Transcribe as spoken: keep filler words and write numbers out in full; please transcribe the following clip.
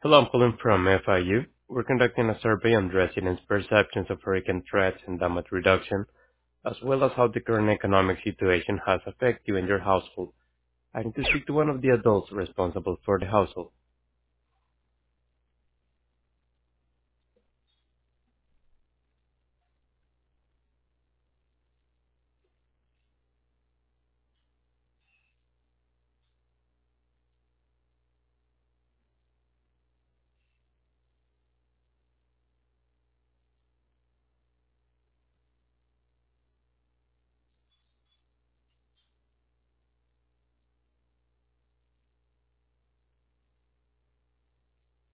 Hello, I'm calling from F I U. We're conducting a survey on residents' perceptions of hurricane threats and damage reduction, as well as how the current economic situation has affected you and your household. I need to speak to one of the adults responsible for the household.